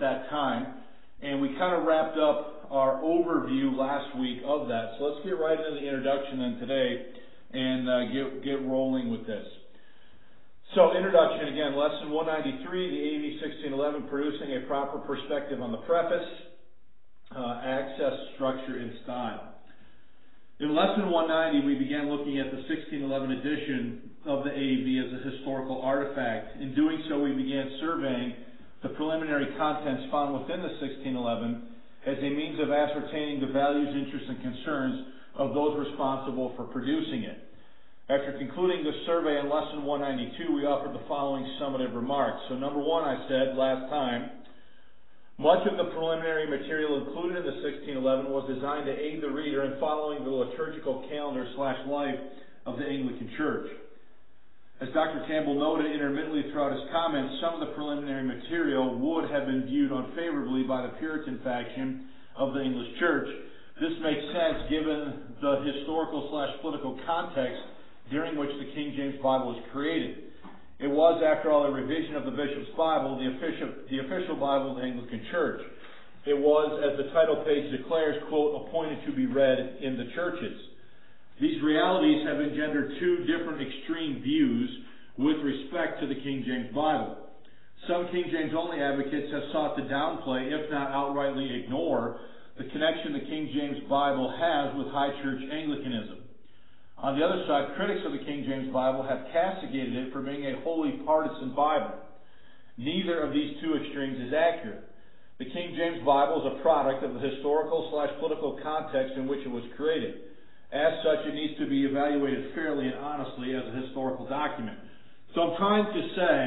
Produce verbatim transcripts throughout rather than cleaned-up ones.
that time, and we kind of wrapped up our overview last week of that. So let's get right into the introduction then today and uh, get, get rolling with this. So introduction again, lesson one ninety-three, the A V sixteen eleven, producing a proper perspective on the preface, uh, access, structure, and style. In lesson one ninety, we began looking at the sixteen eleven edition of the A V as a historical artifact. In doing so, we began surveying the preliminary contents found within the sixteen eleven as a means of ascertaining the values, interests, and concerns of those responsible for producing it. After concluding this survey in lesson one ninety-two, we offered the following summative remarks. So number one, I said last time, much of the preliminary material included in the sixteen eleven was designed to aid the reader in following the liturgical calendar slash life of the Anglican Church. As Doctor Campbell noted intermittently throughout his comments, some of the preliminary material would have been viewed unfavorably by the Puritan faction of the English Church. This makes sense given the historical slash political context during which the King James Bible was created. It was, after all, a revision of the Bishop's Bible, the official, the official Bible of the Anglican Church. It was, as the title page declares, quote, appointed to be read in the churches. These realities have engendered two different extreme views with respect to the King James Bible. Some King James only advocates have sought to downplay, if not outrightly ignore, the connection the King James Bible has with High Church Anglicanism. On the other side, critics of the King James Bible have castigated it for being a wholly partisan Bible. Neither of these two extremes is accurate. The King James Bible is a product of the historical slash political context in which it was created. As such, it needs to be evaluated fairly and honestly as a historical document. So I'm trying to say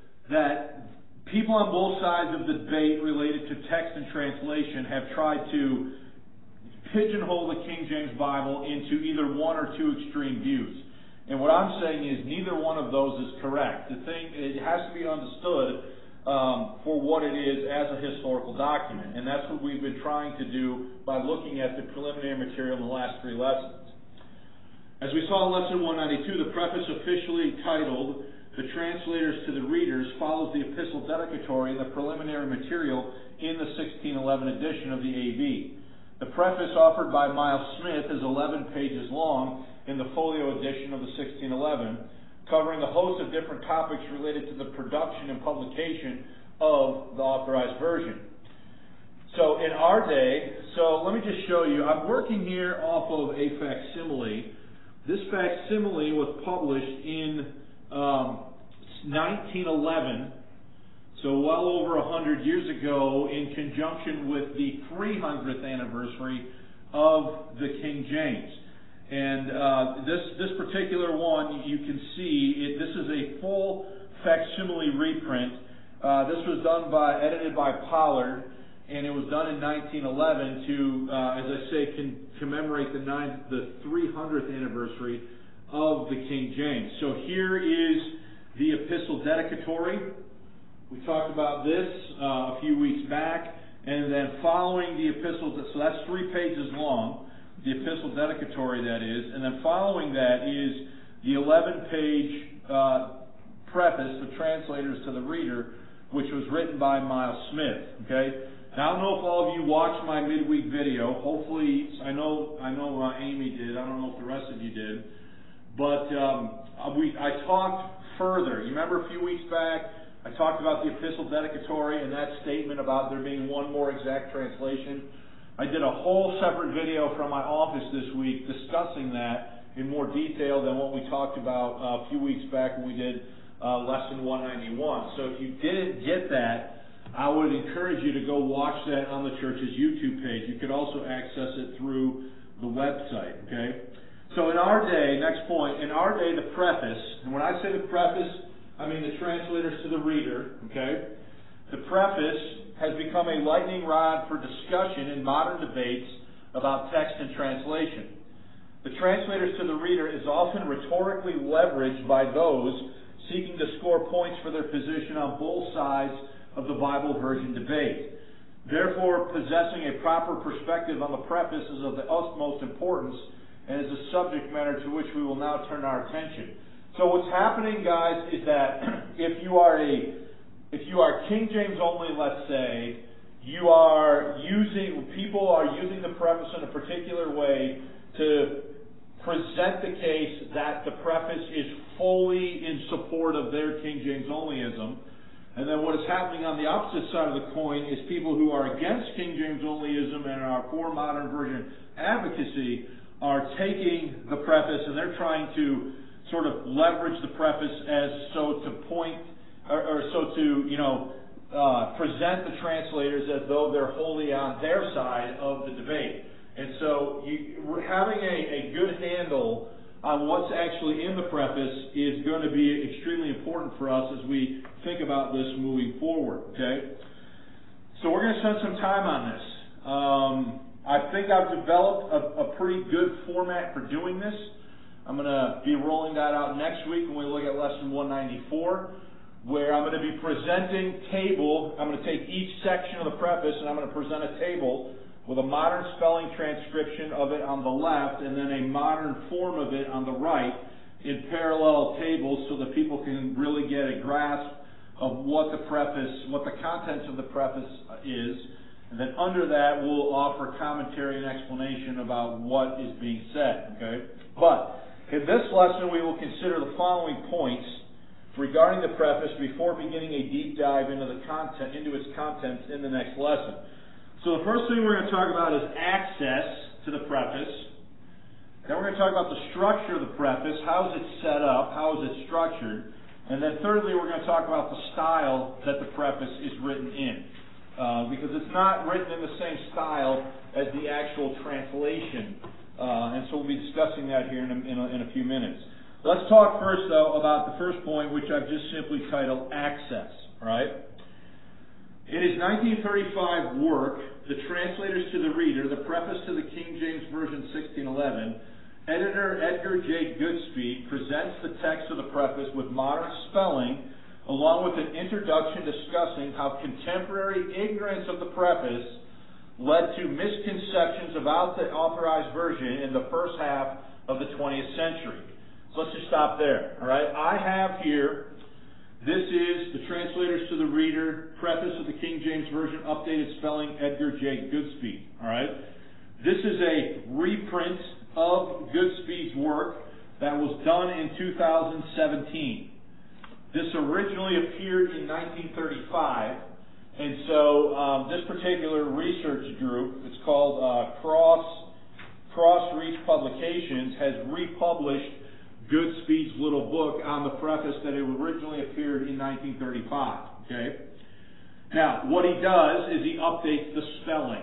that people on both sides of the debate related to text and translation have tried to pigeonhole the King James Bible into either one or two extreme views. And what I'm saying is neither one of those is correct. The thing, it has to be understood um, for what it is as a historical document. And that's what we've been trying to do by looking at the preliminary material in the last three lessons. As we saw in lesson one ninety-two, the preface officially titled The Translators to the Readers follows the epistle dedicatory and the preliminary material in the sixteen eleven edition of the A V. The preface offered by Miles Smith is eleven pages long in the folio edition of the sixteen eleven, covering a host of different topics related to the production and publication of the authorized version. So in our day, so let me just show you, I'm working here off of a facsimile. This facsimile was published in um, nineteen eleven, so well over one hundred years ago, in conjunction with the three hundredth anniversary of the King James. And uh, this this particular one, you can see, it, this is a full facsimile reprint. Uh, this was done by, edited by Pollard, and it was done in nineteen eleven to, uh, as I say, con commemorate the, nine, the three hundredth anniversary of the King James. So here is the epistle dedicatory. We talked about this uh, a few weeks back, and then following the epistle, so that's three pages long. The epistle dedicatory, that is, and then following that is the eleven page uh, preface, The Translators to the Reader, which was written by Miles Smith. Okay. Now I don't know if all of you watched my midweek video. Hopefully, I know I know uh, Amy did. I don't know if the rest of you did, but um, we I talked further. You remember a few weeks back I talked about the epistle dedicatory and that statement about there being one more exact translation. I did a whole separate video from my office this week discussing that in more detail than what we talked about uh, a few weeks back when we did uh, lesson one ninety-one. So if you didn't get that, I would encourage you to go watch that on the church's YouTube page. You could also access it through the website, okay? So in our day, next point, in our day, the preface, and when I say the preface, I mean the translators to the reader, okay? The preface has become a lightning rod for discussion in modern debates about text and translation. The translators to the reader is often rhetorically leveraged by those seeking to score points for their position on both sides of the Bible version debate. Therefore, possessing a proper perspective on the preface is of the utmost importance and is a subject matter to which we will now turn our attention. So what's happening, guys, is that if you are a if you are King James only, let's say, you are using, people are using the preface in a particular way to present the case that the preface is fully in support of their King James onlyism. And then what is happening on the opposite side of the coin is people who are against King James onlyism and are for modern version advocacy are taking the preface and they're trying to sort of leverage the preface as so to point, or, or so to, you know, uh, present the translators as though they're wholly on their side of the debate. And so you, having a, a good handle on what's actually in the preface is going to be extremely important for us as we think about this moving forward, okay? So we're going to spend some time on this. Um, I think I've developed a, a pretty good format for doing this. I'm going to be rolling that out next week when we look at lesson one ninety-four, where I'm going to be presenting table. I'm going to take each section of the preface and I'm going to present a table with a modern spelling transcription of it on the left and then a modern form of it on the right in parallel tables so that people can really get a grasp of what the preface, what the contents of the preface is. And then under that, we'll offer commentary and explanation about what is being said, okay? But in this lesson, we will consider the following points regarding the preface before beginning a deep dive into the content, into its contents in the next lesson. So the first thing we're going to talk about is access to the preface. Then we're going to talk about the structure of the preface. How is it set up? How is it structured? And then thirdly, we're going to talk about the style that the preface is written in. Uh, because it's not written in the same style as the actual translation. Uh, and so we'll be discussing that here in a, in, a, in a few minutes. Let's talk first, though, about the first point, which I've just simply titled Access. All right? In his nineteen thirty-five work, The Translators to the Reader, the Preface to the King James Version sixteen eleven, editor Edgar J. Goodspeed presents the text of the preface with modern spelling, along with an introduction discussing how contemporary ignorance of the preface led to misconceptions about the Authorized Version in the first half of the twentieth century. So let's just stop there. All right, I have here. This is The Translators to the Reader, Preface of the King James Version, Updated Spelling, Edgar J. Goodspeed. All right. This is a reprint of Goodspeed's work that was done in two thousand seventeen. This originally appeared in nineteen thirty-five, and so um, this particular research group, it's called uh, Cross Cross Reach Publications, has republished Goodspeed's little book on the preface that it originally appeared in nineteen thirty-five. Okay. Now, what he does is he updates the spelling.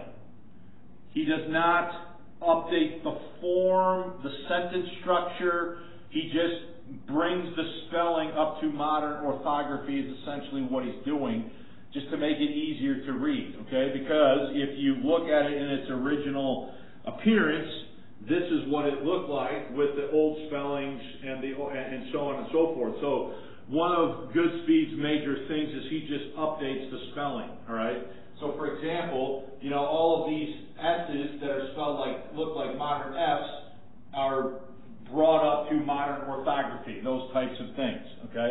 He does not update the form, the sentence structure. He just brings the spelling up to modern orthography is essentially what he's doing, just to make it easier to read. Okay, because if you look at it in its original appearance, this is what it looked like with the old spellings and the and so on and so forth. So one of Goodspeed's major things is he just updates the spelling. All right. So for example, you know, all of these S's that are spelled like look like modern F's are brought up to modern orthography. Those types of things. Okay.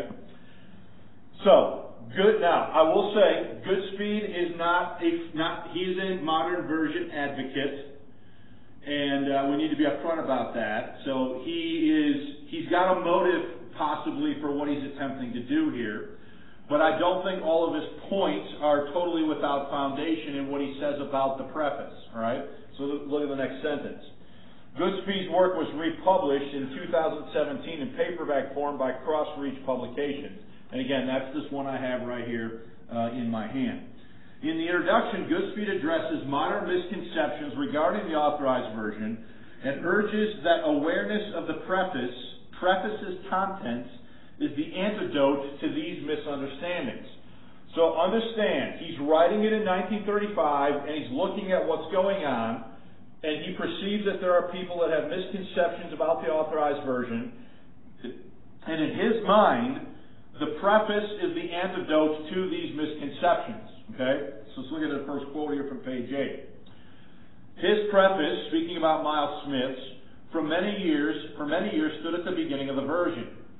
So good. Now I will say Goodspeed is not a not he is a modern version advocate. And uh, we need to be upfront about that. So he is, he's got a motive possibly for what he's attempting to do here. But I don't think all of his points are totally without foundation in what he says about the preface. All right? So look at the next sentence. Goodspeed's work was republished in two thousand seventeen in paperback form by Cross Reach Publications. And again, that's this one I have right here uh, in my hand. In the introduction, Goodspeed addresses modern misconceptions regarding the Authorized Version and urges that awareness of the preface, preface's contents, is the antidote to these misunderstandings. So understand, he's writing it in nineteen thirty-five, and he's looking at what's going on, and he perceives that there are people that have misconceptions about the Authorized Version, and in his mind, the preface is the antidote to these misconceptions. Okay, so let's look at the first quote here from page eight. His preface, speaking about Miles Smith's, for many years, for many years stood at the beginning of the version.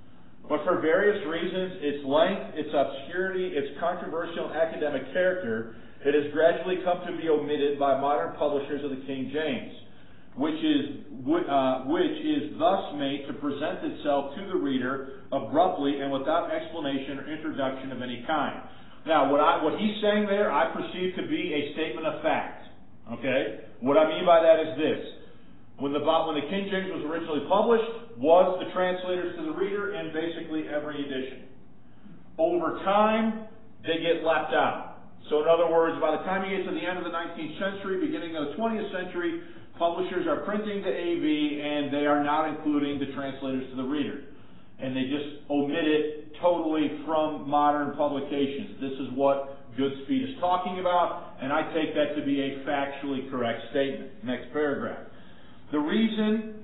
but for various reasons, its length, its obscurity, its controversial academic character, it has gradually come to be omitted by modern publishers of the King James, which is uh, which is thus made to present itself to the reader abruptly and without explanation or introduction of any kind. Now, what I what he's saying there, I perceive to be a statement of fact. Okay, what I mean by that is this. When the, when the King James was originally published, was the translators to the reader in basically every edition. Over time, they get left out. So in other words, by the time you get to the end of the nineteenth century, beginning of the twentieth century, publishers are printing the A V and they are not including the translators to the reader. And they just omit it totally from modern publications. This is what Goodspeed is talking about, and I take that to be a factually correct statement. Next paragraph. The reason,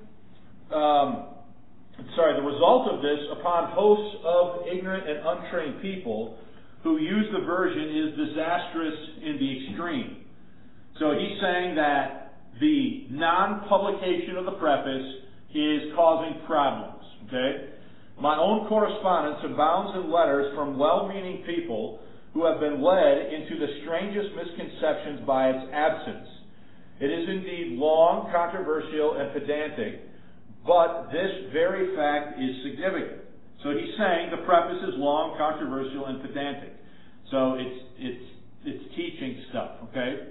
um, sorry, the result of this upon hosts of ignorant and untrained people who use the version is disastrous in the extreme. So he's saying that the non-publication of the preface is causing problems. Okay? My own correspondence abounds in letters from well-meaning people who have been led into the strangest misconceptions by its absence. It is indeed long, controversial, and pedantic, but this very fact is significant. So he's saying the preface is long, controversial, and pedantic. So it's it's it's teaching stuff, okay?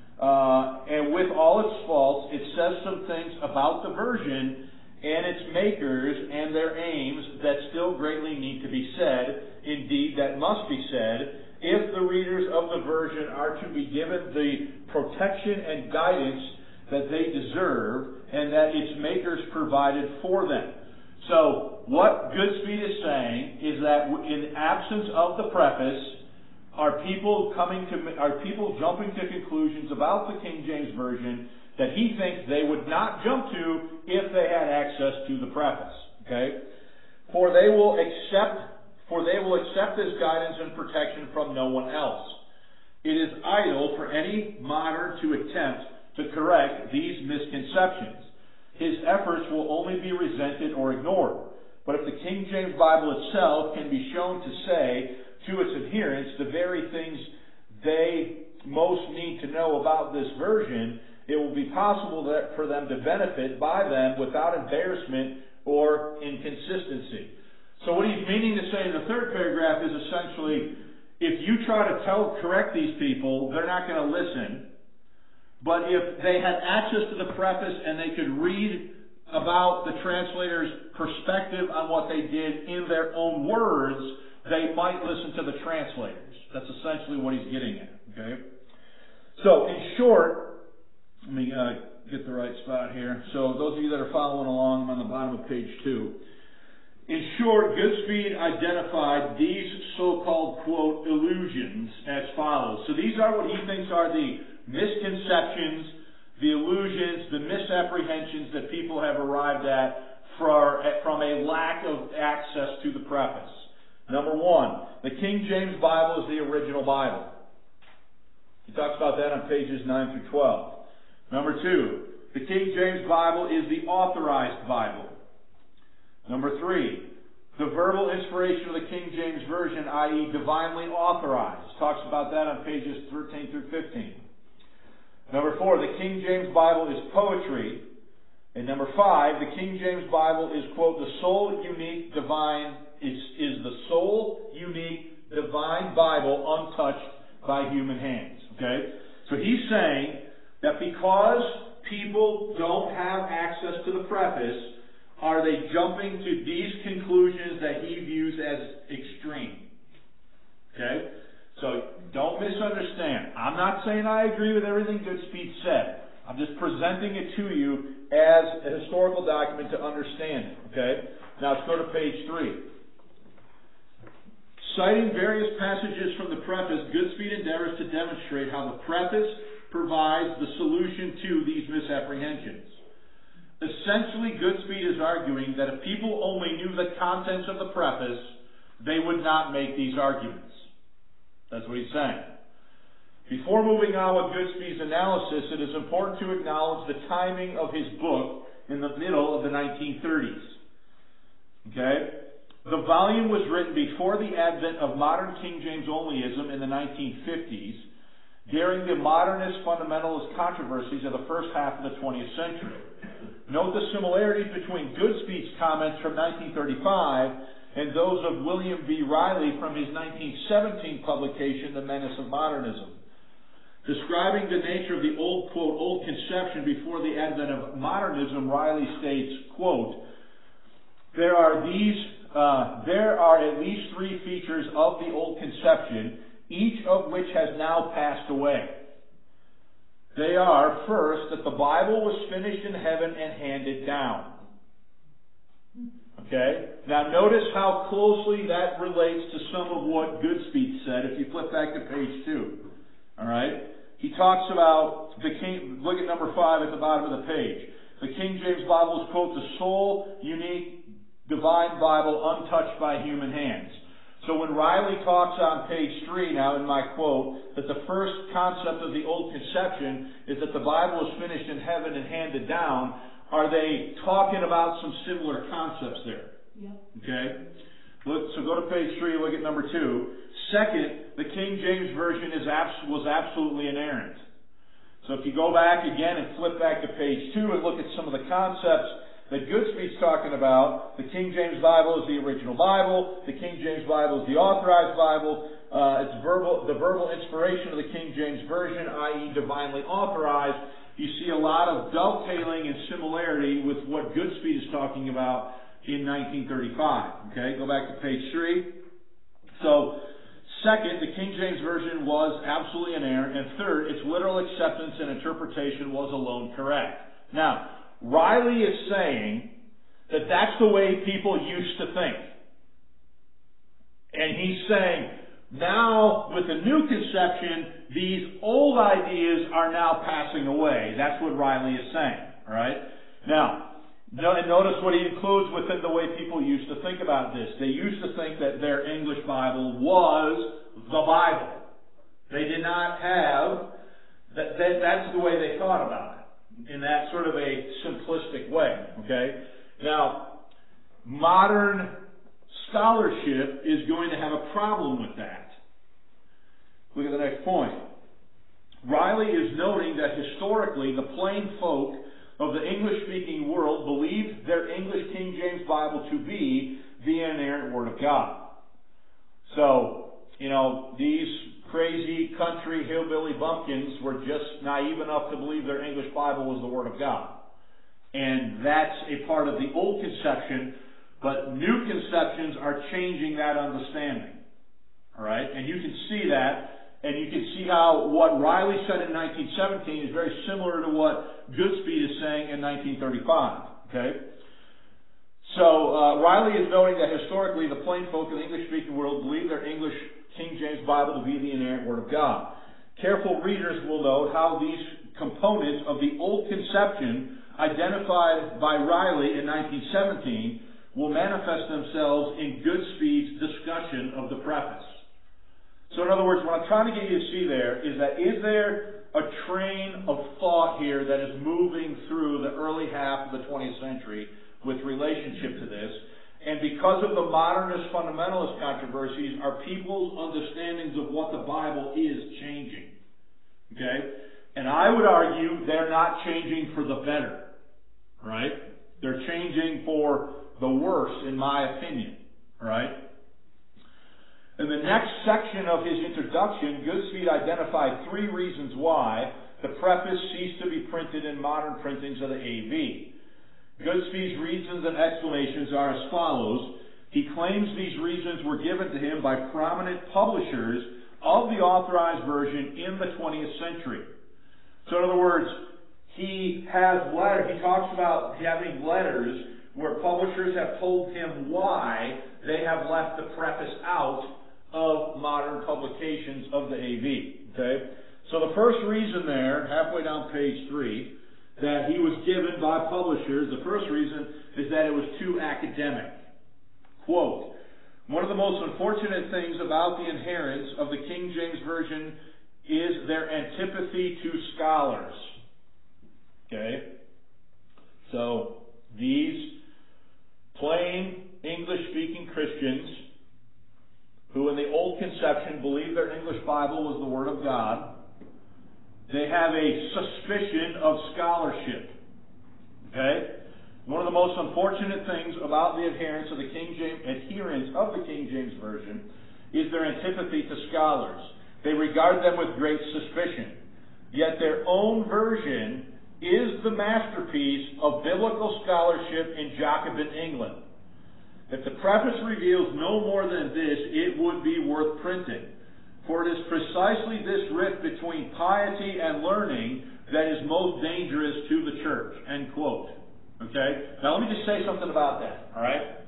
Uh, and with all its faults, it says some things about the version and its makers and their aims that still greatly need to be said. Indeed, that must be said if the readers of the version are to be given the protection and guidance that they deserve and that its makers provided for them. So what Goodspeed is saying is that in absence of the preface, are people coming to are people jumping to conclusions about the King James Version that he thinks they would not jump to if they had access to the preface. Okay? For they will accept For they will accept this guidance and protection from no one else. It is idle for any modern to attempt to correct these misconceptions. His efforts will only be resented or ignored. But if the King James Bible itself can be shown to say to its adherents the very things they most need to know about this version, it will be possible that for them to benefit by them without embarrassment or inconsistency. So what he's meaning to say in the third paragraph is essentially, if you try to tell, correct these people, they're not going to listen. But if they had access to the preface and they could read about the translator's perspective on what they did in their own words, they might listen to the translators. That's essentially what he's getting at. Okay. So in short, let me uh, get the right spot here. So those of you that are following along, I'm on the bottom of page two. In short, Goodspeed identified these so-called, quote, illusions as follows. So these are what he thinks are the misconceptions, the illusions, the misapprehensions that people have arrived at for, from a lack of access to the preface. Number one, the King James Bible is the original Bible. He talks about that on pages nine through twelve. Number two, the King James Bible is the authorized Bible. Number three, the verbal inspiration of the King James Version, that is divinely authorized. Talks about that on pages thirteen through fifteen. Number four, the King James Bible is poetry. And number five, the King James Bible is, quote, the sole unique divine, is, is the sole unique divine Bible untouched by human hands. Okay? So he's saying that because people don't have access to the preface, are they jumping to these conclusions that he views as extreme? Okay? So don't misunderstand. I'm not saying I agree with everything Goodspeed said. I'm just presenting it to you as a historical document to understand it. Okay? Now let's go to page three. Citing various passages from the preface, Goodspeed endeavors to demonstrate how the preface provides the solution to these misapprehensions. Essentially, Goodspeed is arguing that if people only knew the contents of the preface, they would not make these arguments. That's what he's saying. Before moving on with Goodspeed's analysis, it is important to acknowledge the timing of his book in the middle of the nineteen thirties. Okay? The volume was written before the advent of modern King James onlyism in the nineteen fifties, during the modernist fundamentalist controversies of the first half of the twentieth century. Note the similarities between Goodspeed's comments from nineteen thirty-five and those of William B. Riley from his nineteen seventeen publication, The Menace of Modernism. Describing the nature of the old, quote, old conception before the advent of modernism, Riley states, quote, there are these, uh, there are at least three features of the old conception, each of which has now passed away. They are, first, that the Bible was finished in heaven and handed down. Okay? Now notice how closely that relates to some of what Goodspeed said if you flip back to page two. Alright? He talks about the King, look at number five at the bottom of the page. The King James Bible is, quote, the sole, unique, divine Bible untouched by human hands. So when Riley talks on page three now in my quote, that the first concept of the old conception is that the Bible is finished in heaven and handed down, are they talking about some similar concepts there? Yeah. Okay? Look, so go to page three, look at number two. Second, the King James Version is abs- was absolutely inerrant. So if you go back again and flip back to page two and look at some of the concepts that Goodspeed's talking about, the King James Bible is the original Bible, the King James Bible is the authorized Bible, uh, it's verbal, the verbal inspiration of the King James Version, that is divinely authorized. You see a lot of dovetailing and similarity with what Goodspeed is talking about in nineteen thirty-five. Okay, go back to page three. So, second, the King James Version was absolutely inerrant. And third, its literal acceptance and interpretation was alone correct. Now, Riley is saying that that's the way people used to think. And he's saying, now, with the new conception, these old ideas are now passing away. That's what Riley is saying. All right? Now, and notice what he includes within the way people used to think about this. They used to think that their English Bible was the Bible. They did not have, that, that that's the way they thought about it, in that sort of a simplistic way. Okay? Now, modern scholarship is going to have a problem with that. Look at the next point. Riley is noting that historically the plain folk of the English-speaking world believed their English King James Bible to be the inerrant Word of God. So, you know, these crazy country hillbilly bumpkins were just naive enough to believe their English Bible was the Word of God. And that's a part of the old conception, but new conceptions are changing that understanding. All right? And you can see that. And you can see how what Riley said in nineteen seventeen is very similar to what Goodspeed is saying in nineteen thirty-five. Okay? So, uh, Riley is noting that historically the plain folk of the English-speaking world believe their English King James Bible to be the inerrant Word of God. Careful readers will note how these components of the old conception identified by Riley in nineteen seventeen will manifest themselves in Goodspeed's discussion of the preface. So in other words, what I'm trying to get you to see there is that is there a train of thought here that is moving through the early half of the twentieth century with relationship to this? And because of the modernist fundamentalist controversies, are people's understandings of what the Bible is changing? Okay? And I would argue they're not changing for the better. Right? They're changing for the worse, in my opinion. Right? In the next section of his introduction, Goodspeed identified three reasons why the preface ceased to be printed in modern printings of the A V. Goodspeed's reasons and explanations are as follows. He claims these reasons were given to him by prominent publishers of the authorized version in the twentieth century. So in other words, he has letter, he talks about having letters where publishers have told him why they have left the preface out of modern publications of the A V. Okay? So the first reason there, halfway down page three, that he was given by publishers, the first reason is that it was too academic. Quote, one of the most unfortunate things about the adherents of the King James Version is their antipathy to scholars. Okay? So, these plain English-speaking Christians who in the old conception believed their English Bible was the Word of God, they have a suspicion of scholarship. Okay? One of the most unfortunate things about the adherence of the King James adherence of the King James Version is their antipathy to scholars. They regard them with great suspicion. Yet their own version is the masterpiece of biblical scholarship in Jacobin England. If the preface reveals no more than this, it would be worth printing. For it is precisely this rift between piety and learning that is most dangerous to the church. End quote. Okay? Now let me just say something about that. All right?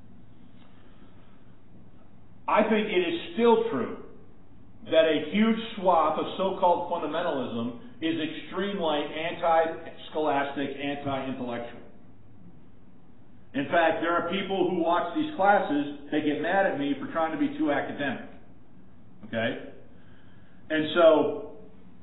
I think it is still true that a huge swath of so-called fundamentalism is extremely anti-scholastic, anti-intellectual. In fact, there are people who watch these classes, they get mad at me for trying to be too academic. Okay? And so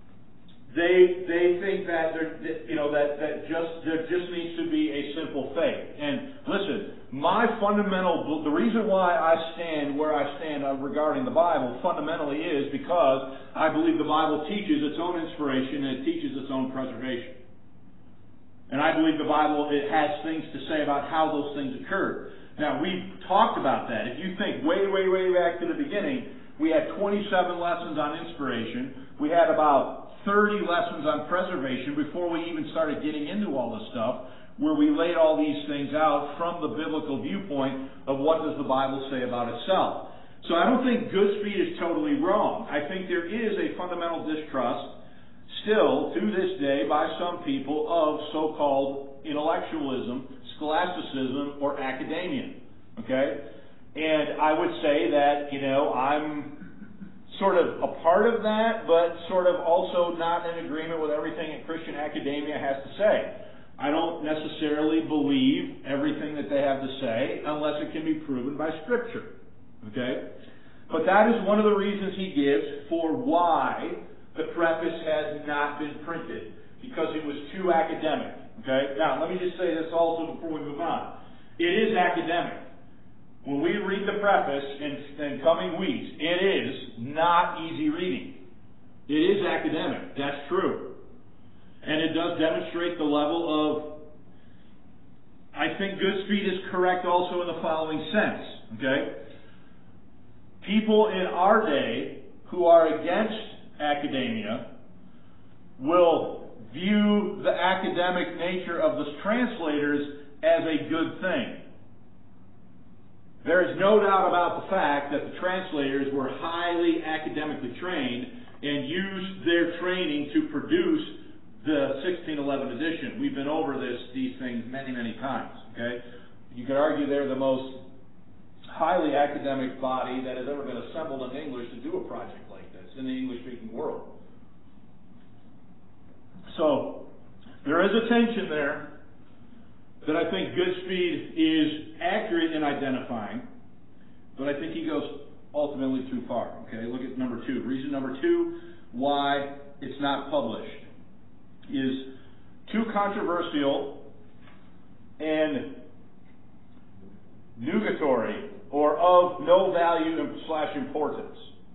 they they think that there you know that, that just there just needs to be a simple faith. And listen, my fundamental the reason why I stand where I stand regarding the Bible fundamentally is because I believe the Bible teaches its own inspiration and it teaches its own preservation. And I believe the Bible, it has things to say about how those things occurred. Now, we've talked about that. If you think way, way, way back to the beginning, we had twenty-seven lessons on inspiration. We had about thirty lessons on preservation before we even started getting into all this stuff, where we laid all these things out from the biblical viewpoint of what does the Bible say about itself. So I don't think Goodspeed is totally wrong. I think there is a fundamental distrust still, to this day, by some people of so-called intellectualism, scholasticism, or academia. Okay? And I would say that, you know, I'm sort of a part of that, but sort of also not in agreement with everything that Christian academia has to say. I don't necessarily believe everything that they have to say unless it can be proven by Scripture. Okay? But that is one of the reasons he gives for why the preface has not been printed, because it was too academic. Okay? Now, let me just say this also before we move on. It is academic. When we read the preface in, in coming weeks, it is not easy reading. It is academic. That's true. And it does demonstrate the level of, I think Goodspeed is correct also in the following sense. Okay? People in our day who are against academia will view the academic nature of the translators as a good thing. There is no doubt about the fact that the translators were highly academically trained and used their training to produce the sixteen eleven edition. We've been over this these things many, many times. Okay, you could argue they're the most highly academic body that has ever been assembled in English to do a project like this in the English-speaking world. So there is a tension there that I think Goodspeed is accurate in identifying, but I think he goes ultimately too far. Okay, look at number two. Reason number two why it's not published is too controversial and nugatory or of no value slash importance.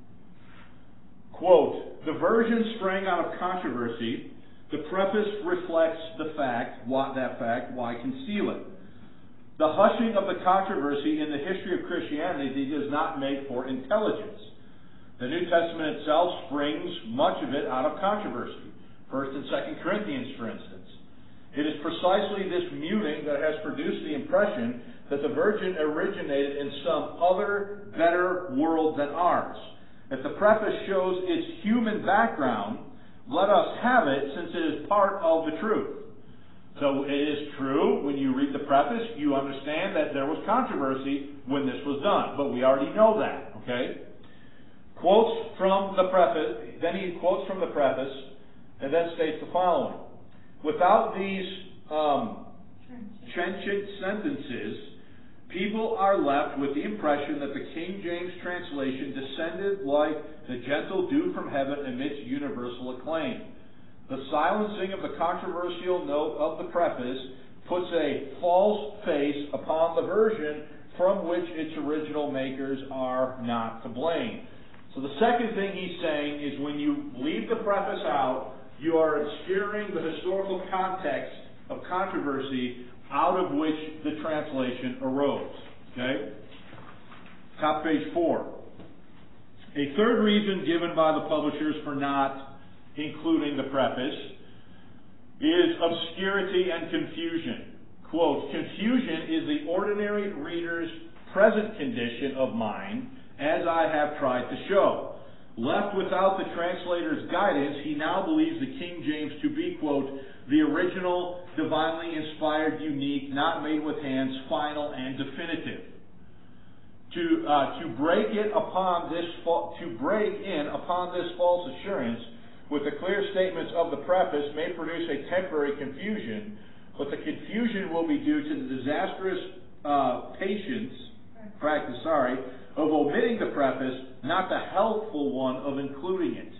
Quote, the version sprang out of controversy. The preface reflects the fact, what that fact, why conceal it? The hushing of the controversy in the history of Christianity does not make for intelligence. The New Testament itself springs much of it out of controversy. First and Second Corinthians, for instance. It is precisely this muting that has produced the impression that the Virgin originated in some other, better world than ours. If the preface shows its human background, let us have it, since it is part of the truth. So it is true, when you read the preface, you understand that there was controversy when this was done. But we already know that, okay? Quotes from the preface, then he quotes from the preface, and then states the following. Without these um, trenchant sentences, people are left with the impression that the King James translation descended like the gentle dew from heaven amidst universal acclaim. The silencing of the controversial note of the preface puts a false face upon the version from which its original makers are not to blame. So the second thing he's saying is when you leave the preface out, you are obscuring the historical context of controversy out of which the translation arose. Okay? Top page four. A third reason given by the publishers for not including the preface is obscurity and confusion. Quote, confusion is the ordinary reader's present condition of mind, as I have tried to show. Left without the translator's guidance, he now believes the King James to be, quote, the original, divinely inspired, unique, not made with hands, final, and definitive. To uh, to break it upon this to break in upon this false assurance with the clear statements of the preface may produce a temporary confusion, but the confusion will be due to the disastrous uh, patience practice, sorry, of omitting the preface, not the healthful one of including it.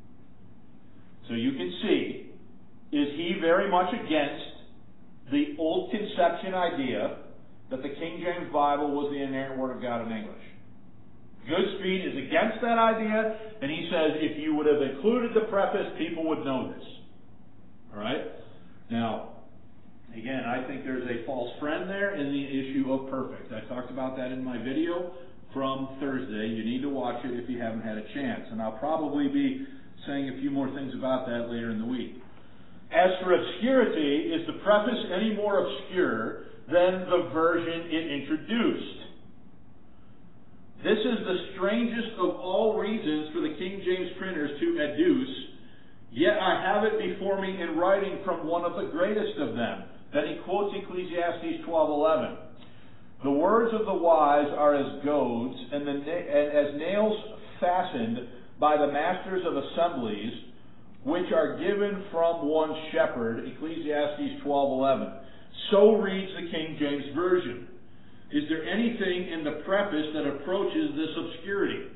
So you can see, is he very much against the old conception idea that the King James Bible was the inerrant Word of God in English? Goodspeed is against that idea, and he says if you would have included the preface, people would know this. All right? Now, again, I think there's a false friend there in the issue of perfect. I talked about that in my video from Thursday. You need to watch it if you haven't had a chance. And I'll probably be saying a few more things about that later in the week. As for obscurity, is the preface any more obscure than the version it introduced? This is the strangest of all reasons for the King James printers to adduce, yet I have it before me in writing from one of the greatest of them. Then he quotes Ecclesiastes twelve eleven. The words of the wise are as goads, and, the na- and as nails fastened by the masters of assemblies, which are given from one shepherd, Ecclesiastes twelve eleven. So reads the King James Version. Is there anything in the preface that approaches this obscurity?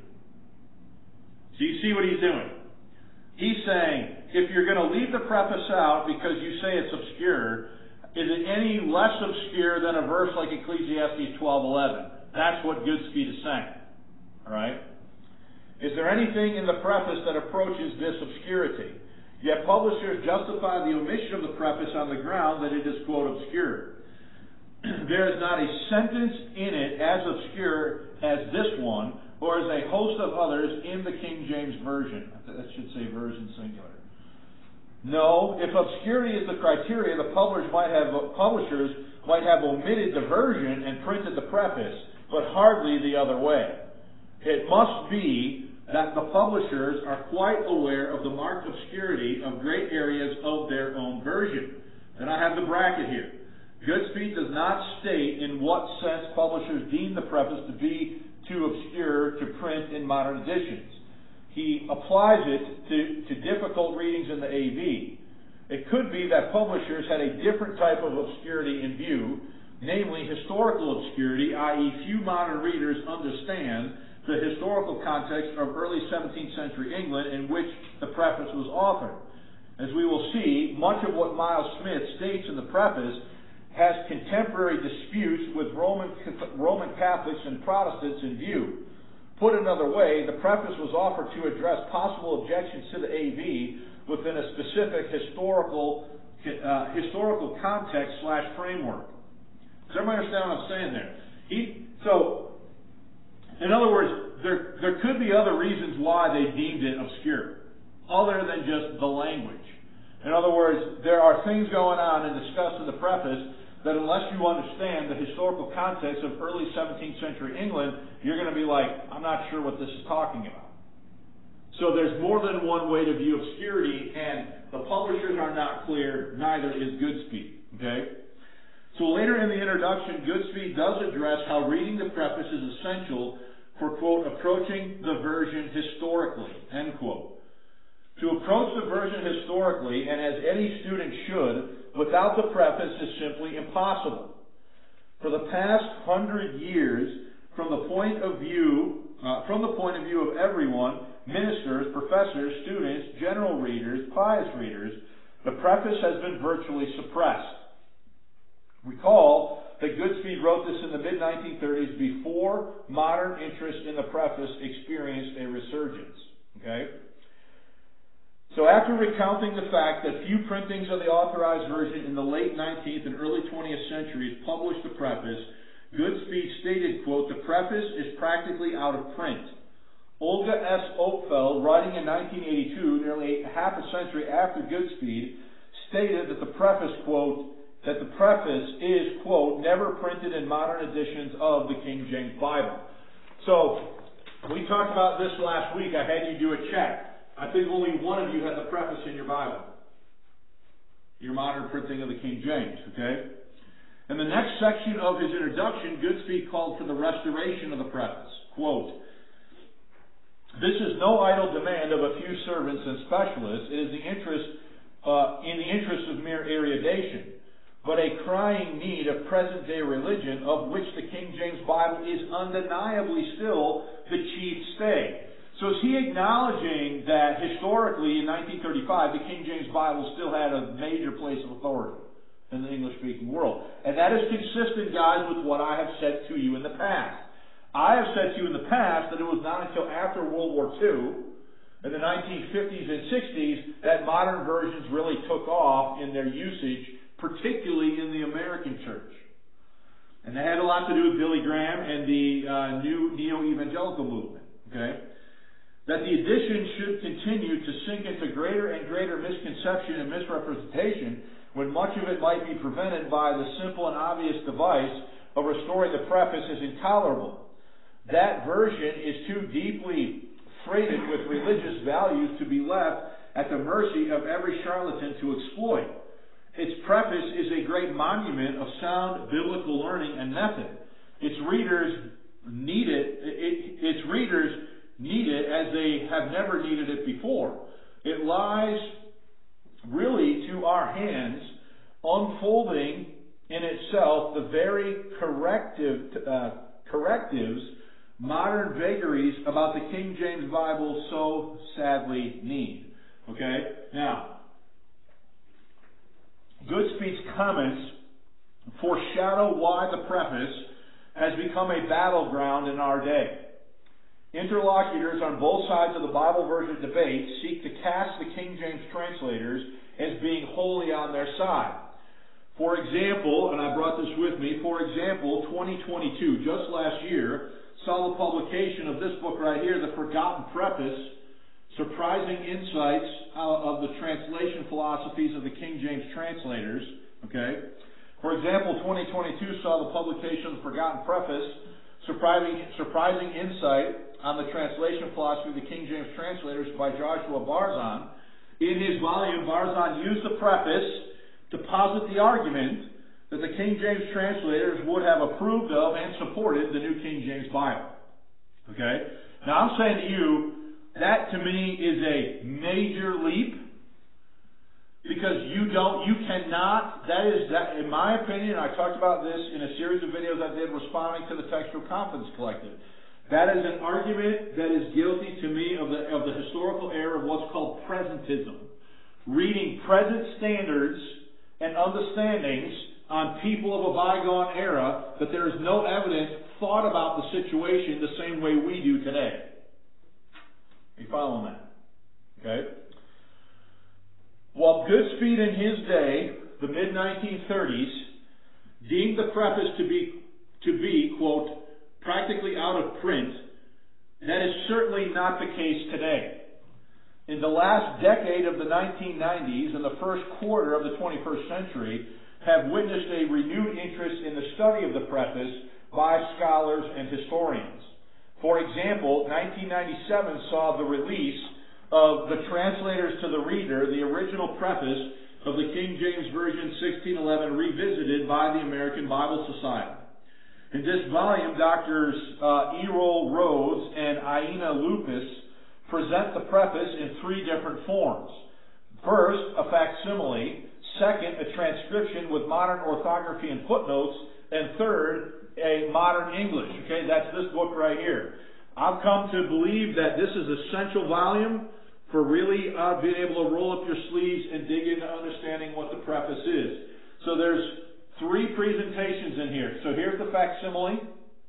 So you see what he's doing. He's saying, if you're going to leave the preface out because you say it's obscure, is it any less obscure than a verse like Ecclesiastes twelve eleven? That's what Goodspeed is saying. All right? Is there anything in the preface that approaches this obscurity? Yet publishers justify the omission of the preface on the ground that it is, quote, obscure. There is not a sentence in it as obscure as this one, or as a host of others in the King James Version. That should say version singular. No, if obscurity is the criteria, the publishers might have, publishers might have omitted the version and printed the preface, but hardly the other way. It must be that the publishers are quite aware of the marked obscurity of great areas of their own version. And I have the bracket here. Goodspeed does not state in what sense publishers deem the preface to be too obscure to print in modern editions. He applies it to, to difficult readings in the A V. It could be that publishers had a different type of obscurity in view, namely historical obscurity, that is few modern readers understand the historical context of early seventeenth century England in which the preface was authored. As we will see, much of what Miles Smith states in the preface has contemporary disputes with Roman, Roman Catholics and Protestants in view. Put another way, the preface was offered to address possible objections to the A V within a specific historical uh, historical context slash framework. Does everybody understand what I'm saying there? He, so, in other words, there, there could be other reasons why they deemed it obscure, other than just the language. In other words, there are things going on and discussed in the preface that unless you understand the historical context of early seventeenth century England, you're going to be like, I'm not sure what this is talking about. So there's more than one way to view obscurity, and the publishers are not clear, neither is Goodspeed. Okay? So later in the introduction, Goodspeed does address how reading the preface is essential for, quote, approaching the version historically, end quote. To approach the version historically, and as any student should, without the preface is simply impossible. For the past hundred years, from the point of view, uh, from the point of view of everyone, ministers, professors, students, general readers, pious readers, the preface has been virtually suppressed. Recall that Goodspeed wrote this in the mid nineteen thirties before modern interest in the preface experienced a resurgence. Okay? So after recounting the fact that few printings of the authorized version in the late nineteenth and early twentieth centuries published the preface, Goodspeed stated, quote, "The preface is practically out of print." Olga S. Oakfeld, writing in nineteen eighty-two, nearly half a century after Goodspeed, stated that the preface, quote, that the preface is, quote, never printed in modern editions of the King James Bible. So, we talked about this last week. I had you do a check. I think only one of you had the preface in your Bible. Your modern printing of the King James, okay? In the next section of his introduction, Goodspeed called for the restoration of the preface. Quote, "This is no idle demand of a few servants and specialists. It is the interest, uh, in the interest of mere erudition, but a crying need of present-day religion, of which the King James Bible is undeniably still the chief stay." So is he acknowledging that historically in nineteen thirty-five the King James Bible still had a major place of authority in the English-speaking world? And that is consistent, guys, with what I have said to you in the past. I have said to you in the past that it was not until after World War Two, in the nineteen fifties and sixties, that modern versions really took off in their usage, particularly in the American church. And that had a lot to do with Billy Graham and the uh, new neo-evangelical movement. Okay? That the addition should continue to sink into greater and greater misconception and misrepresentation, when much of it might be prevented by the simple and obvious device of restoring the preface, is intolerable. That version is too deeply freighted with religious values to be left at the mercy of every charlatan to exploit. Its preface is a great monument of sound biblical learning and method. Its readers need it, it its readers need it as they have never needed it before. It lies really to our hands, unfolding in itself the very corrective uh, correctives modern vagaries about the King James Bible so sadly need. Okay? Now, Goodspeed's comments foreshadow why the preface has become a battleground in our day. Interlocutors on both sides of the Bible version debate seek to cast the King James translators as being wholly on their side. For example, and I brought this with me, for example, twenty twenty-two, just last year, saw the publication of this book right here, The Forgotten Preface, Surprising Insights of the Translation Philosophies of the King James Translators. Okay? For example, twenty twenty-two saw the publication of The Forgotten Preface, Surprising, Surprising Insight on the Translation Philosophy of the King James Translators by Joshua Barzon. In his volume, Barzon used the preface to posit the argument that the King James translators would have approved of and supported the New King James Bible. Okay? Now I'm saying to you, that to me is a major leap, because you don't, you cannot, that is, that, in my opinion, I talked about this in a series of videos I did responding to the Textual Confidence Collective. That is an argument that is guilty to me of the, of the historical error of what's called presentism. Reading present standards and understandings on people of a bygone era, that there is no evidence thought about the situation the same way we do today. Are you following that? Okay? While Goodspeed in his day, the mid nineteen thirties, deemed the preface to be, to be, quote, practically out of print, that is certainly not the case today. In the last decade of the nineteen nineties and the first quarter of the twenty-first century have witnessed a renewed interest in the study of the preface by scholars and historians. For example, nineteen ninety-seven saw the release of The Translators to the Reader, the original preface of the King James Version sixteen eleven, revisited by the American Bible Society. In this volume, Doctors uh, Errol Rhodes and Aina Lupus present the preface in three different forms. First, a facsimile. Second, a transcription with modern orthography and footnotes. And third, a modern English. Okay, that's this book right here. I've come to believe that this is an essential volume for really uh, being able to roll up your sleeves and dig into understanding what the preface is. So there's three presentations in here. So here's the facsimile.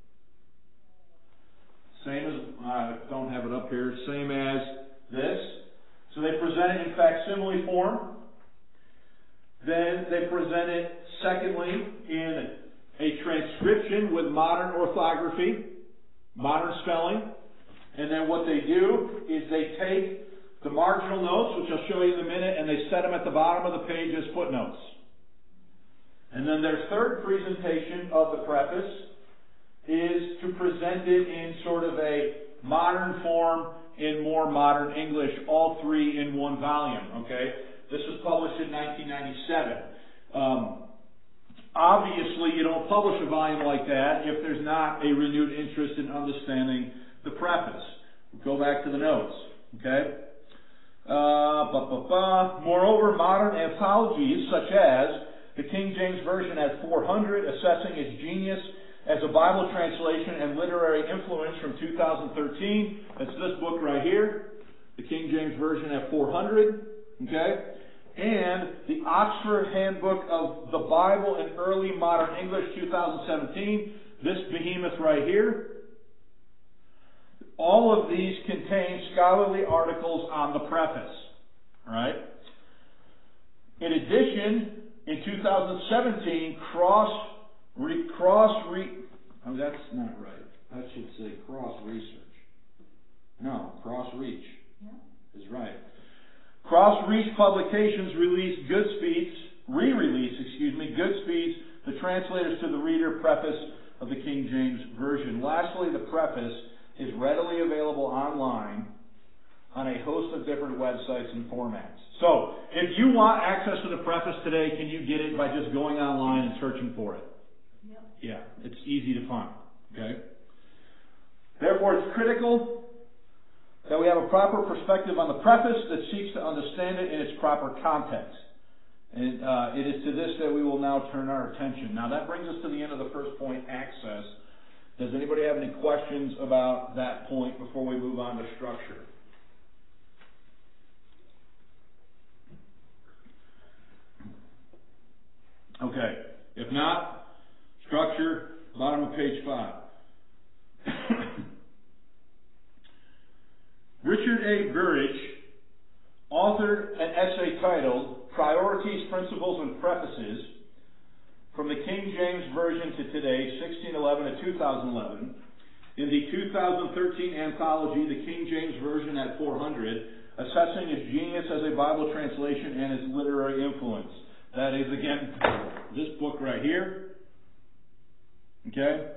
Same as, I uh, don't have it up here, same as this. So they present it in facsimile form. Then they present it, secondly, in a transcription with modern orthography, modern spelling. And then what they do is they take the marginal notes, which I'll show you in a minute, and they set them at the bottom of the page as footnotes. And then their third presentation of the preface is to present it in sort of a modern form in more modern English, all three in one volume, okay? This was published in nineteen ninety-seven. Um, obviously, you don't publish a volume like that if there's not a renewed interest in understanding the preface. Go back to the notes, okay? Uh, bah, bah, bah. Moreover, modern anthologies such as the King James Version at four hundred, assessing its genius as a Bible translation and literary influence from two thousand thirteen. That's this book right here, the King James Version at four hundred, okay? And the Oxford Handbook of the Bible in Early Modern English, two thousand seventeen. This behemoth right here. All of these contain scholarly articles on the preface. All right? In addition, in two thousand seventeen, cross re, cross re, oh, that's not right. That should say cross research. No, cross reach yeah. is right. Cross Reach Publications released Goodspeed's, re-release, excuse me, Goodspeed's The Translators to the Reader preface of the King James Version. Lastly, the preface is readily available online on a host of different websites and formats. So, if you want access to the preface today, can you get it by just going online and searching for it? Yep. Yeah, it's easy to find. Okay? Therefore, it's critical that we have a proper perspective on the preface that seeks to understand it in its proper context. And uh, it is to this that we will now turn our attention. Now, that brings us to the end of the first point, access. Does anybody have any questions about that point before we move on to structure? Okay. If not, structure, bottom of page five. Richard A. Burridge authored an essay titled Priorities, Principles, and Prefaces from the King James Version to Today, sixteen eleven to two thousand eleven, in the two thousand thirteen anthology, The King James Version at four hundred, assessing its genius as a Bible translation and its literary influence. That is, again, this book right here. Okay?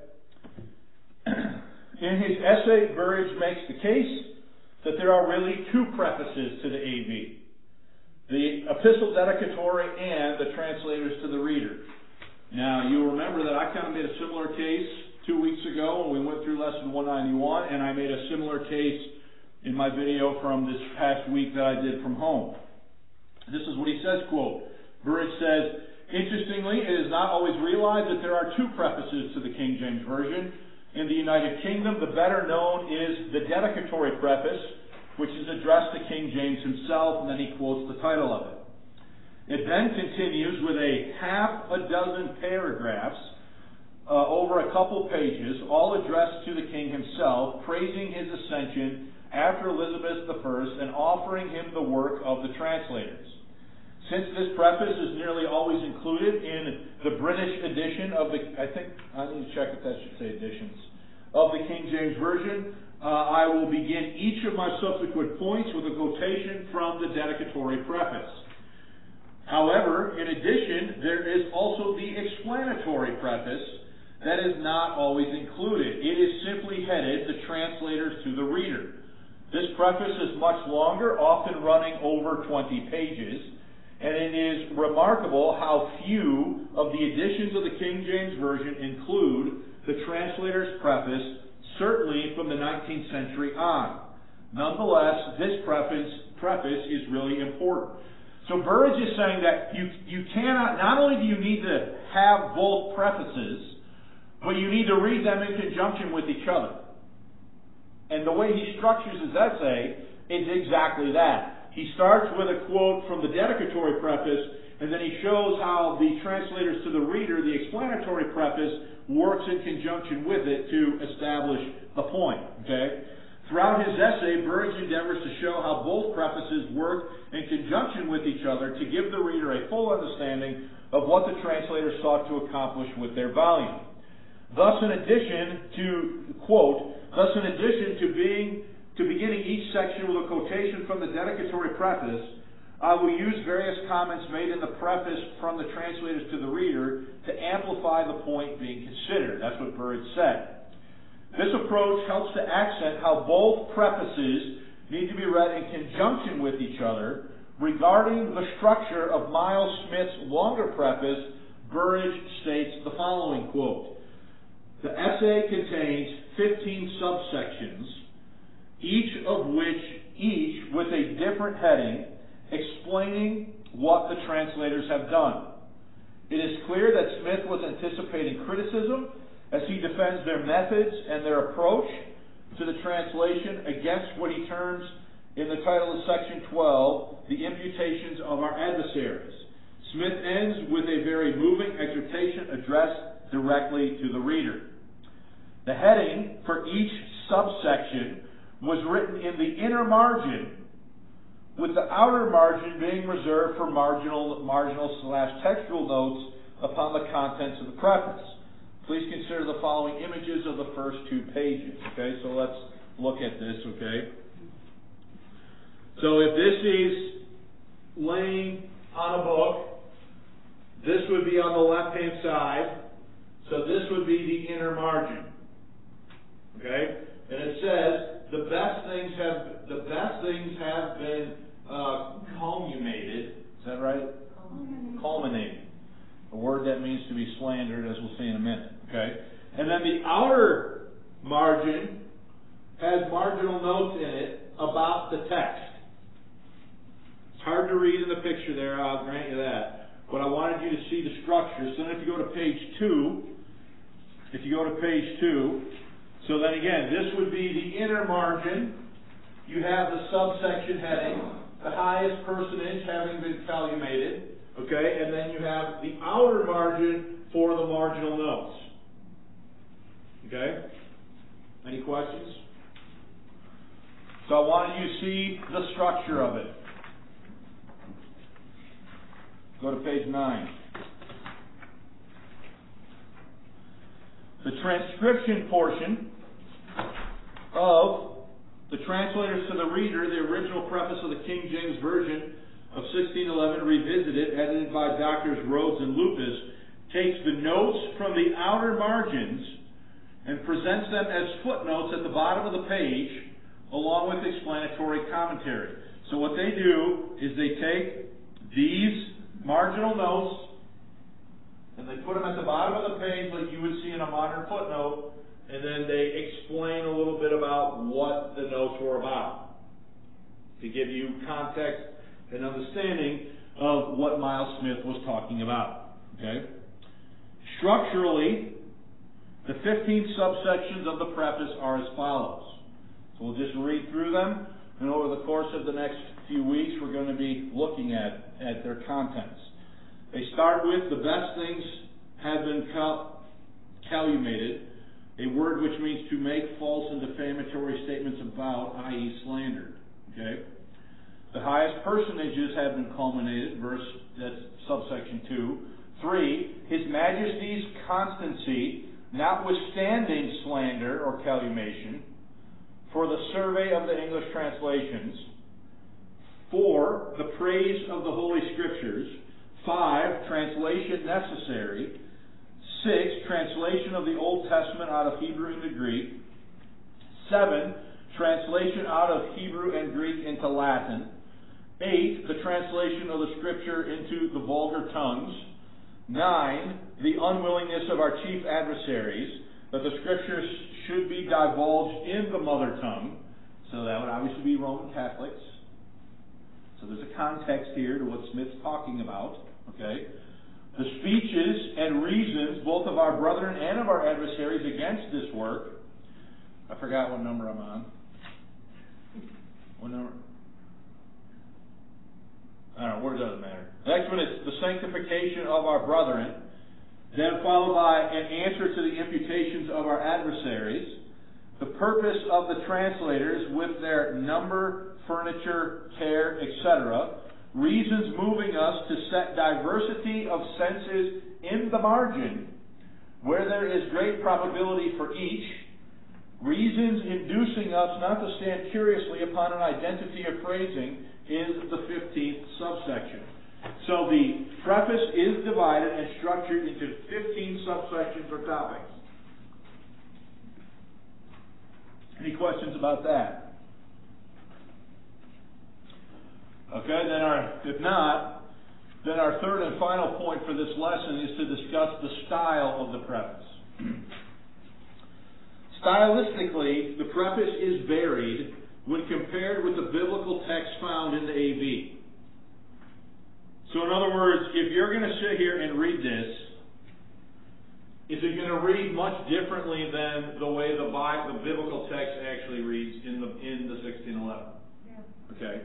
In his essay, Burridge makes the case that there are really two prefaces to the A V. The Epistle Dedicatory and the Translators to the Reader. Now, you'll remember that I kind of made a similar case two weeks ago when we went through lesson one ninety-one, and I made a similar case in my video from this past week that I did from home. This is what he says, quote, Burridge says, interestingly, it is not always realized that there are two prefaces to the King James Version. In the United Kingdom, the better known is the dedicatory preface, which is addressed to King James himself, and then he quotes the title of it. It then continues with a half a dozen paragraphs uh, over a couple pages, all addressed to the king himself, praising his ascension after Elizabeth the First and offering him the work of the translators. Since this preface is nearly always included in the British edition of the, I think, I need to check if that should say editions, of the King James Version, uh, I will begin each of my subsequent points with a quotation from the dedicatory preface. However, in addition, there is also the explanatory preface that is not always included. It is simply headed The Translators to the Reader. This preface is much longer, often running over twenty pages. And it is remarkable how few of the editions of the King James Version include the translator's preface, certainly from the nineteenth century on. Nonetheless, this preface, preface is really important. So Burridge is saying that you, you cannot, not only do you need to have both prefaces, but you need to read them in conjunction with each other. And the way he structures his essay is exactly that. he starts with a quote from the dedicatory preface, and then he shows how the translators to the reader, the explanatory preface, works in conjunction with it to establish the point. Okay? Throughout his essay, Burridge endeavors to show how both prefaces work in conjunction with each other to give the reader a full understanding of what the translators sought to accomplish with their volume. Thus, in addition to, quote, thus in addition to being, to beginning each section with a quotation from the dedicatory preface, I will use various comments made in the preface from the translators to the reader to amplify the point being considered. That's what Burridge said. This approach helps to accent how both prefaces need to be read in conjunction with each other. Regarding the structure of Miles Smith's longer preface, Burridge states the following, quote, the essay contains fifteen subsections, each of which, each with a different heading, explaining what the translators have done. It is clear that Smith was anticipating criticism as he defends their methods and their approach to the translation against what he terms in the title of section twelve, the imputations of our adversaries. Smith ends with a very moving exhortation addressed directly to the reader. The heading for each subsection was written in the inner margin, with the outer margin being reserved for marginal, marginal slash textual notes upon the contents of the preface. Please consider the following images of the first two pages. Okay, so let's look at this, okay? So if this is laying on a book, this would be on the left-hand side. So this would be the inner margin. Okay? And it says the best things have the best things have been uh, culminated. Is that right? Culminated. Culminated. A word that means to be slandered, as we'll see in a minute. Okay? And then the outer margin has marginal notes in it about the text. It's hard to read in the picture there, I'll grant you that. But I wanted you to see the structure. So then if you go to page two, if you go to page two, so then again, this would be the inner margin. You have the subsection heading, the highest personage having been calumated, okay, and then you have the outer margin for the marginal notes. Okay? Any questions? So I wanted you to see the structure of it. Go to page nine. The transcription portion of the translators to the reader, the original preface of the King James Version of sixteen eleven, revisited, edited by Doctors Rhodes and Lupus, takes the notes from the outer margins and presents them as footnotes at the bottom of the page, along with explanatory commentary. So what they do is they take these marginal notes and they put them at the bottom of the page like you would see in a modern footnote, and then they explain a little bit about what the notes were about to give you context and understanding of what Miles Smith was talking about. Okay? Structurally, the fifteen subsections of the preface are as follows. So we'll just read through them, and over the course of the next few weeks, we're going to be looking at, at their contents. They start with the best things have been cal- calumated, a word which means to make false and defamatory statements about, that is slandered. Okay? The highest personages have been culminated, verse, that's subsection two. Three, His Majesty's constancy, notwithstanding slander or calumation, for the survey of the English translations. Four, the praise of the Holy Scriptures. Five, translation necessary. Six, translation of the Old Testament out of Hebrew into Greek. Seven, translation out of Hebrew and Greek into Latin. Eight, the translation of the Scripture into the vulgar tongues. Nine, the unwillingness of our chief adversaries that the Scriptures should be divulged in the mother tongue. So that would obviously be Roman Catholics. So there's a context here to what Smith's talking about. Okay? The speeches and reasons, both of our brethren and of our adversaries against this work. I forgot what number I'm on. What number? I don't know, where does it matter? The next one is the sanctification of our brethren. Then followed by an answer to the imputations of our adversaries. The purpose of the translators with their number, furniture, care, et cetera. Reasons moving us to set diversity of senses in the margin, where there is great probability for each. Reasons inducing us not to stand curiously upon an identity of phrasing is the fifteenth subsection. So the preface is divided and structured into fifteen subsections or topics. Any questions about that? Okay, then our, if not, then our third and final point for this lesson is to discuss the style of the preface. Stylistically, the preface is varied when compared with the biblical text found in the A V. So in other words, if you're going to sit here and read this, is it going to read much differently than the way the Bible, the biblical text actually reads in the in the sixteen eleven? Yeah. Okay.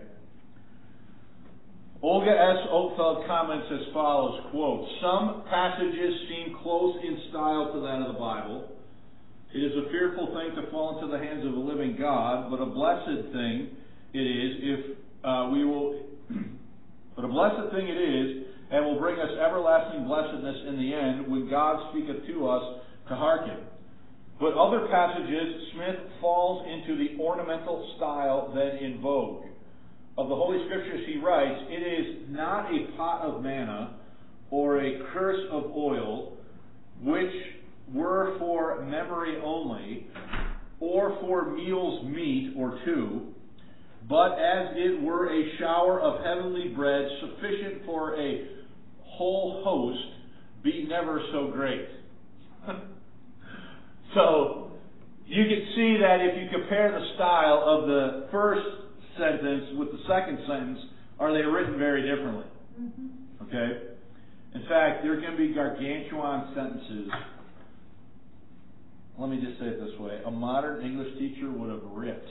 Olga S. Oakfeld comments as follows, quote, "Some passages seem close in style to that of the Bible. It is a fearful thing to fall into the hands of a living God, but a blessed thing it is if uh, we will, but a blessed thing it is, and will bring us everlasting blessedness in the end, when God speaketh to us to hearken. But other passages, Smith falls into the ornamental style then in vogue. Of the Holy Scriptures he writes, it is not a pot of manna or a cruse of oil, which were for memory only, or for meal's meat or two, but as it were a shower of heavenly bread, sufficient for a whole host, be never so great." So, you can see that if you compare the style of the first sentence with the second sentence, are they written very differently? Mm-hmm. Okay? In fact, there can be gargantuan sentences. Let me just say it this way. A modern English teacher would have ripped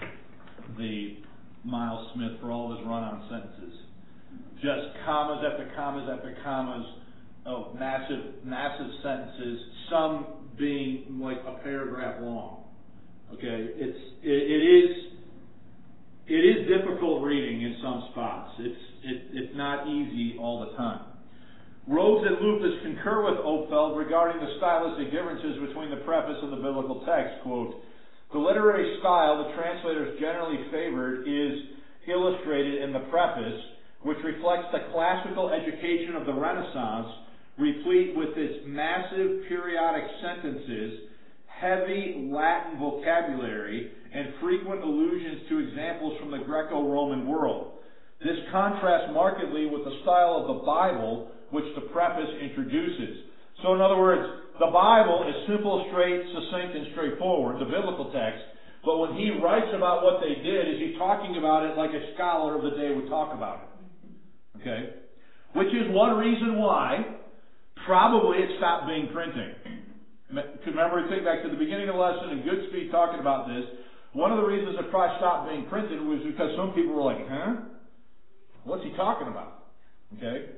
the Miles Smith for all of his run-on sentences. Just commas after commas after commas of massive, massive sentences, some being like a paragraph long. Okay? It's, it, it is, it is difficult reading in some spots. It's, it, it's not easy all the time. Rhodes and Lupus concur with Oakfeld regarding the stylistic differences between the preface and the biblical text. Quote, "The literary style the translators generally favored is illustrated in the preface, which reflects the classical education of the Renaissance, replete with its massive periodic sentences, heavy Latin vocabulary, and frequent allusions to examples from the Greco-Roman world. This contrasts markedly with the style of the Bible, which the preface introduces." So in other words, the Bible is simple, straight, succinct, and straightforward, the biblical text. But when he writes about what they did, is he talking about it like a scholar of the day would talk about it. Okay? Which is one reason why probably it stopped being printing. Remember, think back to the beginning of the lesson and Goodspeed talking about this. One of the reasons it probably stopped being printed was because some people were like, huh? What's he talking about? Okay?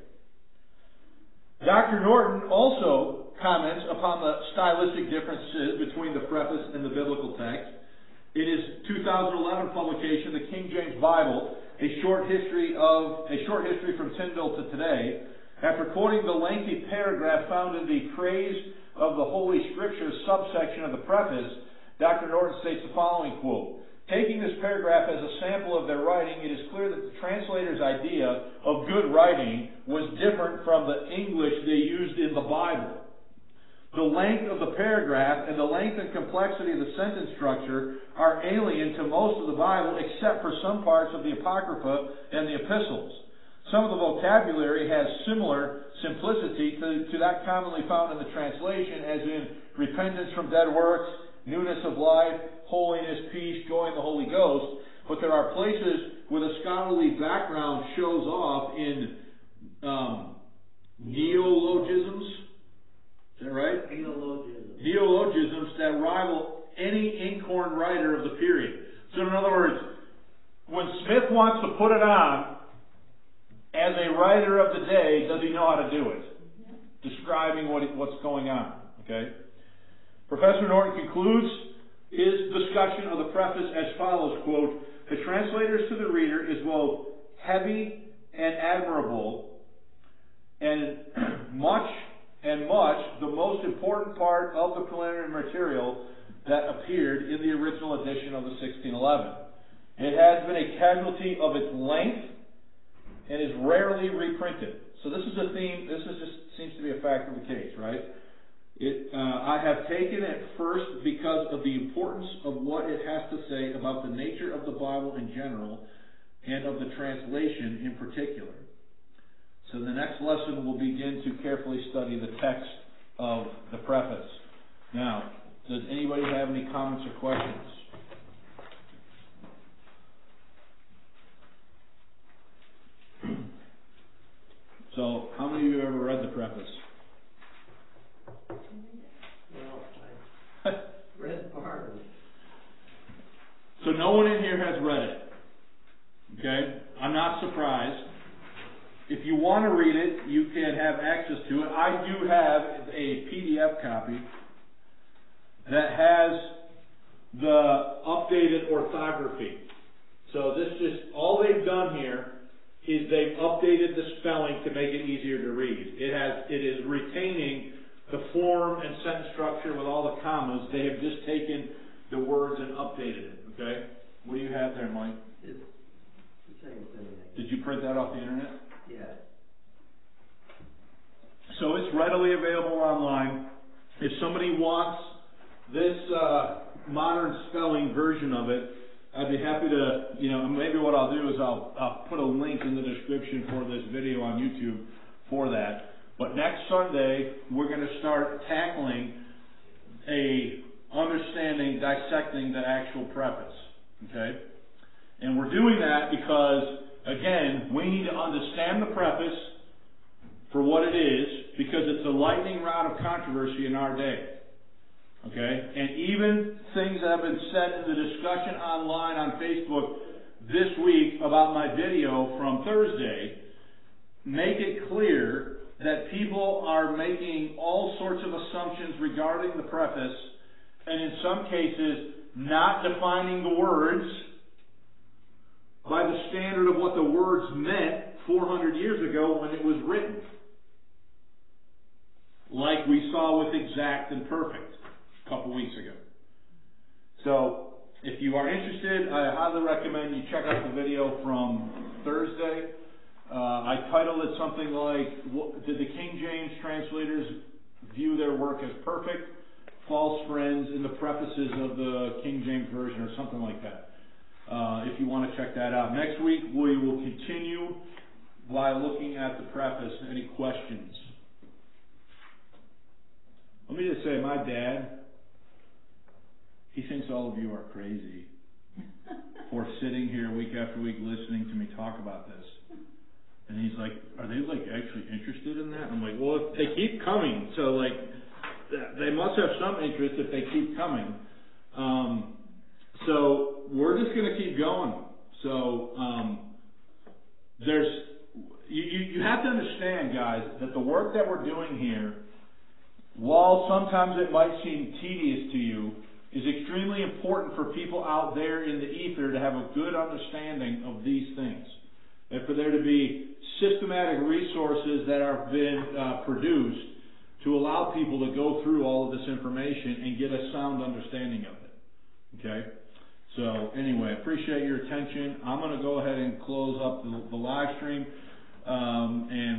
Doctor Norton also comments upon the stylistic differences between the preface and the biblical text. In his two thousand eleven publication, The King James Bible, a short history of a short history from Tyndale to today, after quoting the lengthy paragraph found in the Praise of the Holy Scriptures subsection of the preface, Doctor Norton states the following quote, "Taking this paragraph as a sample of their writing, it is clear that the translator's idea of good writing was different from the English they used in the Bible. The length of the paragraph and the length and complexity of the sentence structure are alien to most of the Bible except for some parts of the Apocrypha and the epistles. Some of the vocabulary has similar simplicity to, to that commonly found in the translation, as in repentance from dead works, newness of life, holiness, peace, joy in the Holy Ghost. But there are places where the scholarly background shows off in um, neologisms. Is that right? Neologisms. Neologisms that rival any inkhorn writer of the period. So in other words, when Smith wants to put it on, writer of the day, does he know how to do it? Describing what, what's going on. Okay? Professor Norton concludes his discussion of the preface as follows, quote, "The translators to the reader is both heavy and admirable, and much and much the most important part of the preliminary material that appeared in the original edition of the sixteen eleven. It has been a casualty of its length and is rarely reprinted." So this is a theme, this is just seems to be a fact of the case, right? It, uh, I have taken it first because of the importance of what it has to say about the nature of the Bible in general and of the translation in particular. So the next lesson we'll begin to carefully study the text of the preface. Now, does anybody have any comments or questions? So, how many of you have ever read the preface? No, I read part of it. So no one in here has read it. Okay? I'm not surprised. If you want to read it, you can have access to it. I do have a P D F copy that has the updated orthography. So this just, all they've done here is they've updated the spelling to make it easier to read. It has, it is retaining the form and sentence structure with all the commas. They have just taken the words and updated it. Okay? What do you have there, Mike? It's the same thing. Did you print that off the internet? Yeah. So it's readily available online. If somebody wants this uh, modern spelling version of it, I'd be happy to, you know, maybe what I'll do is I'll, I'll put a link in the description for this video on YouTube for that. But next Sunday, we're going to start tackling a understanding, dissecting the actual preface. Okay? And we're doing that because, again, we need to understand the preface for what it is, because it's a lightning rod of controversy in our day. Okay? And even things that have been said in the discussion online on Facebook this week about my video from Thursday make it clear that people are making all sorts of assumptions regarding the preface, and in some cases not defining the words by the standard of what the words meant four hundred years ago when it was written. Like we saw with exact and perfect a couple weeks ago. So, if you are interested, I highly recommend you check out the video from Thursday. Uh, I titled it something like, what, did the King James translators view their work as perfect? False friends in the prefaces of the King James Version, or something like that. Uh, if you want to check that out. Next week, we will continue by looking at the preface. Any questions? Let me just say, my dad, he thinks all of you are crazy for sitting here week after week listening to me talk about this. And he's like, are they like actually interested in that? I'm like, well, if they keep coming, so like, they must have some interest if they keep coming. Um, so we're just going to keep going. So um, there's, you, you, you have to understand, guys, that the work that we're doing here, while sometimes it might seem tedious to you, is extremely important for people out there in the ether to have a good understanding of these things. And for there to be systematic resources that have been uh, produced to allow people to go through all of this information and get a sound understanding of it. Okay? So anyway, appreciate your attention. I'm going to go ahead and close up the, the live stream. Um, and